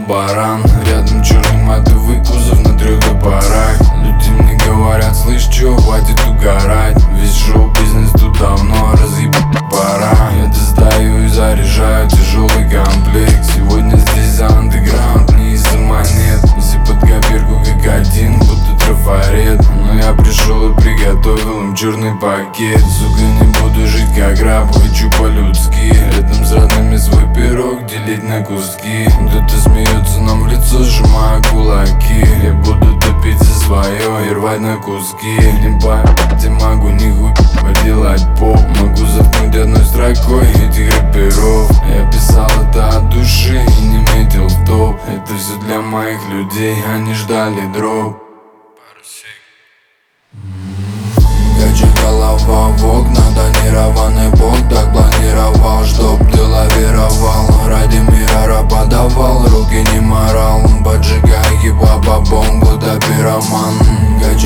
баран. Рядом черный матовый кузов на 3 топорах. Люди мне говорят: слышь, чё, хватит угорать. Весь шоу-бизнес тут давно разъебать пора. Я достаю и заряжаю тяжелый комплект. Сегодня здесь за андеграунд, не из-за монет. Если под копирку как один, будто трафарет. Но я пришел и приготовил им черный пакет. Сука, не буду жить как раб, хочу по-людски. Рядом с родными свой пирог делить на куски. Кто-то смеется нам в лицо, сжимая кулаки. Я буду топить за свое и рвать на куски. Не поебать, я могу нихуя поделать поп. Могу заткнуть одной строкой этих рэперов. Я писал это от души и не метил в топ. Это все для моих людей, они ждали дроп. Кача голова в окна, тонированный бог. Так планировал, чтоб ты лавировал. Ради мира раб подавал, руки не морал. Поджигай хип-хоп, бомбу, да пироман.